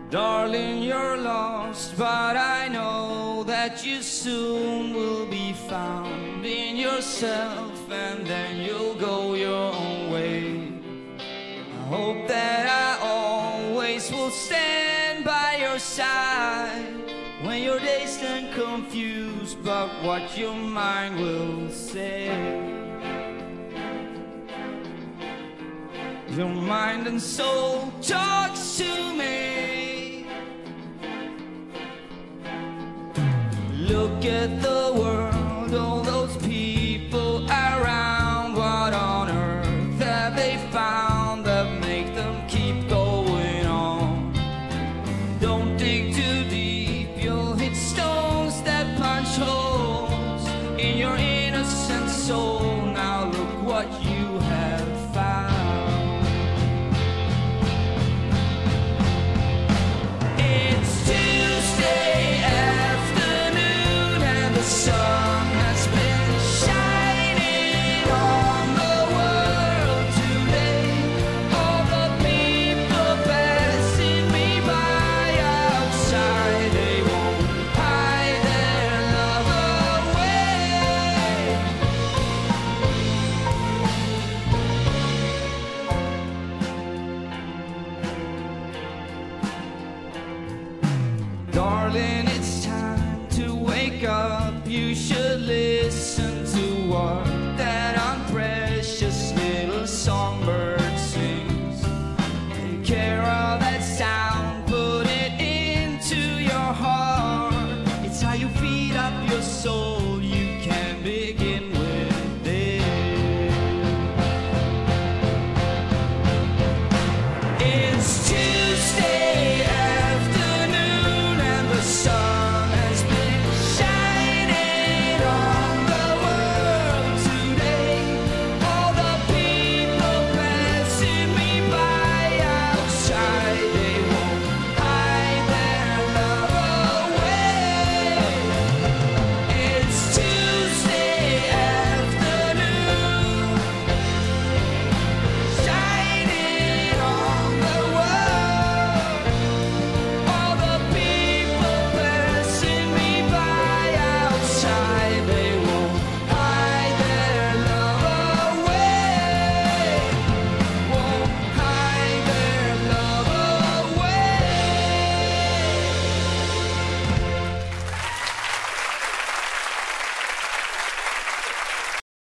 Darling, you're lost, but I know that you soon will be found in yourself, and then you'll go your own way. I hope that I always will stand by your side when your days turn confused about what your mind will say. Your mind and soul talks to me. Look at the world, all those people around. What on earth have they found that make them keep going on? Don't dig too deep, you'll hit stones that punch holes in your innocent soul. Now look what you have found. Darling,